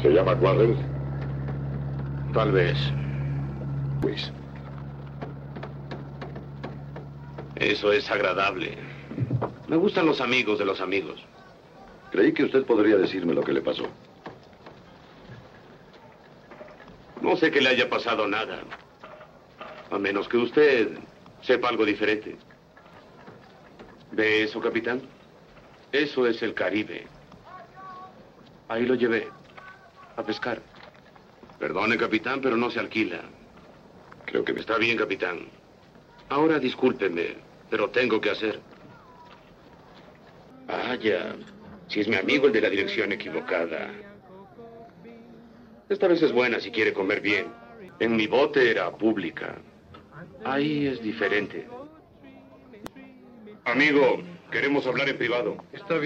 ¿Se llama Quarles? Tal vez. Luis. Eso es agradable. Me gustan los amigos de los amigos. Creí que usted podría decirme lo que le pasó. No sé que le haya pasado nada. A menos que usted sepa algo diferente. ¿Ve eso, capitán? Eso es el Caribe. Ahí lo llevé. A pescar. Perdone, capitán, pero no se alquila. Creo que me Está bien, capitán. Ahora discúlpeme, pero tengo que hacer. Vaya, si es mi amigo el de la dirección equivocada. Esta vez es buena si quiere comer bien. En mi bote era pública. Ahí es diferente. Amigo, queremos hablar en privado. Está bien.